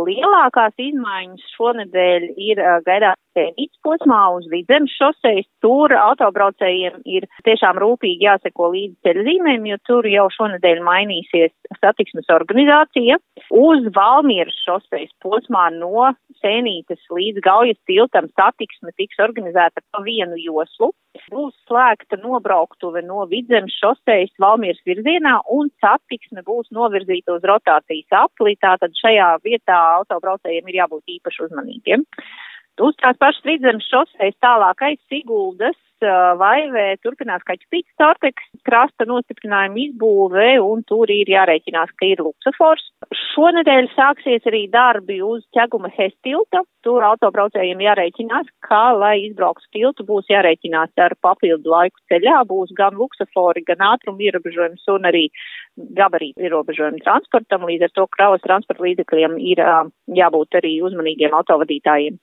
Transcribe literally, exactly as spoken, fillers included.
lielākās izmaiņas šonedēļ ir gaidāmas Sēnītes posmā uz Vidzemes šosejas. Tur autobraucējiem ir tiešām rūpīgi jāseko līdzi ceļzīmēm, jo tur jau šonedēļ mainīsies satiksmes organizācija. Uz Valmieras šosejas posmā no Sēnītes līdz Gaujas tiltam satiksme tiks organizēta pa vienu joslu. Būs slēgta nobrauktuve no Vidzemes šosejas Valmieras virzienā un satiksme būs novirzīta uz rotācijas apli, tātad šajā vietā autobraucējiem ir jābūt īpaši uzmanīgiem. Uz tās pašas Vidzemes šosejas tālāk aiz Siguldas Vaivē turpinās Kaķupītes Torteks krasta nostiprinājuma izbūve, un tur ir jārēķinās, ka ir luksofors. Šonedēļ sāksies arī darbi uz Ķeguma Hes tilta. Tur autobraucējiem jārēķinās, ka, lai izbrauktu tiltu, būs jārēķinās ar papildu laiku ceļā, būs gan luksofori, gan ātruma ierobežojums un arī gabarītu ierobežojumi transportam, līdz ar to kravas transporta līdzekļiem ir jābūt arī uzmanīgiem autovadītājiem.